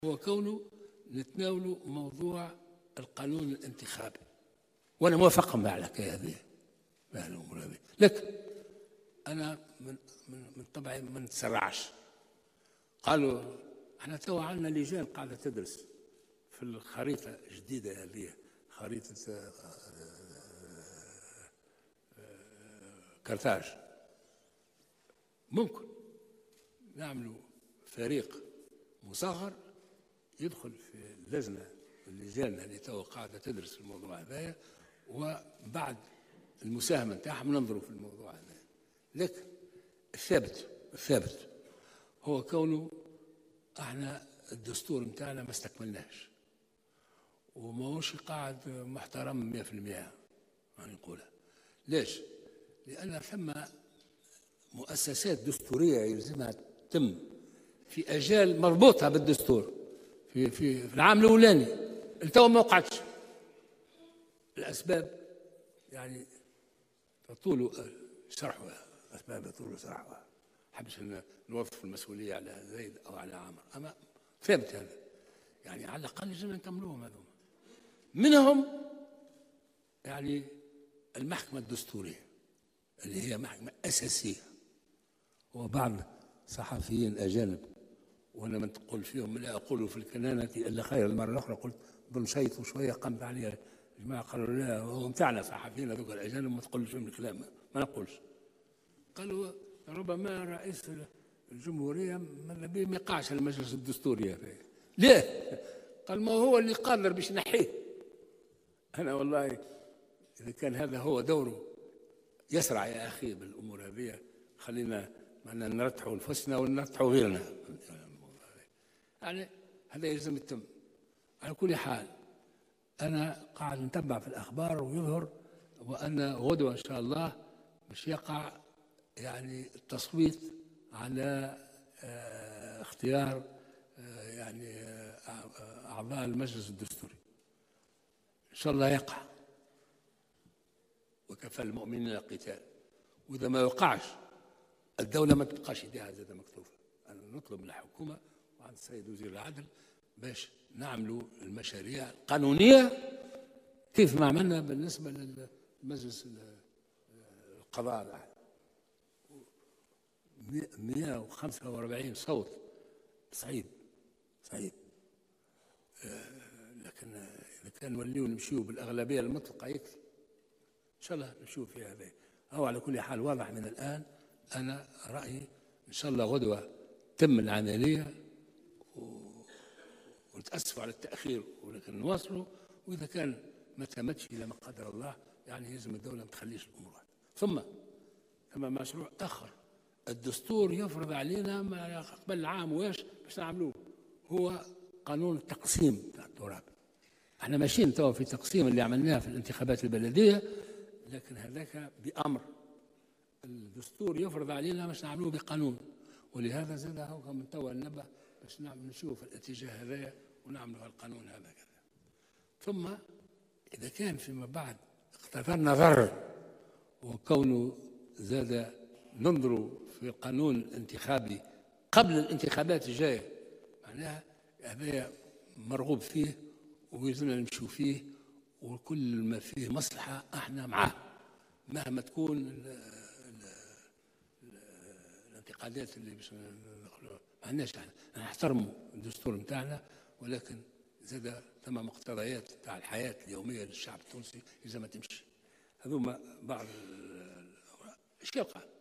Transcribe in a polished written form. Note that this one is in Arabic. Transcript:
هو كونه نتناولوا موضوع القانون الانتخابي، وانا موافقهم على الحكايه هذه الامور هذه. لكن انا من طبعي ما نتسرعش. قالوا احنا تو عندنا لجان قاعده تدرس في الخريطه الجديده هذه، خريطه كرتاج. ممكن نعملوا فريق مصغر يدخل في اللجان اللي تو قاعده تدرس الموضوع هذايا، وبعد المساهمه نتاعهم ننظروا في الموضوع هذا. لكن الثابت هو كونه احنا الدستور نتاعنا ما استكملناش، وماهوش قاعد محترم 100%. يعني نقولها ليش؟ لأن ثم مؤسسات دستورية يلزمها تتم في أجال مربوطة بالدستور في العام الأولاني التو ما وقعتش. الأسباب يعني تطول شرحها، أسباب يطول شرحها. حبش نوظف المسؤولية على زيد أو على عامر، أما ثابت هذا. يعني على الأقل لازم نكملوهم هذوما. منهم يعني المحكمة الدستورية اللي هي محكمة أساسية، وبعض صحفيين أجانب وأنا ما نقول فيهم لا أقول في الكنانة إلا خير. المرة الأخرى قلت بنشيط شوية قمت عليها الجماعة، قالوا لا هو متاعنا صحفيين هذوك الأجانب ما تقولش فيهم الكلام، ما نقولش. قالوا ربما رئيس الجمهورية ما يقعش المجلس الدستوري هذا. ليه؟ قال ما هو اللي قادر باش ينحيه. أنا والله إذا كان هذا هو دوره يسرع يا أخي بالأمور هذه، خلينا معنا نرتحوا نفسنا ونرتحوا غيرنا. يعني هذا يلزم يتم. على كل حال أنا قاعد نتبع في الأخبار ويظهر وأن غدوة إن شاء الله مش يقع يعني التصويت على اختيار يعني أعضاء المجلس الدستوري. إن شاء الله يقع، وكفى المؤمنين القتال. وإذا ما وقعش الدولة ما تبقاش يديها زادة مكتوفة. أنا نطلب من الحكومة وعن السيد وزير العدل باش نعملوا المشاريع القانونية كيف ما عملنا بالنسبة للمجلس القضاء. 145 صوت صعيب. لكن إذا كان نوليو نمشيو بالأغلبية المطلقة يكفي. إن شاء الله نشوف في هذا. أو على كل حال واضح من الآن أنا رأيي إن شاء الله غدوة تم العملية، ونتأسف على التأخير ولكن نواصله. وإذا كان ما تمتش إلى ما قدر الله يعني يلزم الدولة ما تخليش الأمور. ثم مشروع آخر الدستور يفرض علينا ما قبل عام واش باش نعملوه، هو قانون التقسيم تاع التراب. احنا ماشيين توا في تقسيم اللي عملناه في الانتخابات البلديه، لكن هذاك بأمر الدستور يفرض علينا باش نعملوه بقانون. ولهذا زاد هو من توا ننبه باش نشوف الاتجاه هذايا ونعملوا القانون هذا كذا. ثم اذا كان فيما بعد اقتضى ضرر وكونه زاد ننظروا في القانون الانتخابي قبل الانتخابات الجايه، معناها هذا مرغوب فيه ويلزمنا نمشوا فيه، وكل ما فيه مصلحه احنا معاه مهما تكون الانتقادات اللي باش ندخلوها. ما عندناش احنا نحترموا الدستور نتاعنا، ولكن زاد ثم مقتضيات تاع الحياه اليوميه للشعب التونسي لازم تمشي. هذوما بعض ايش يبقى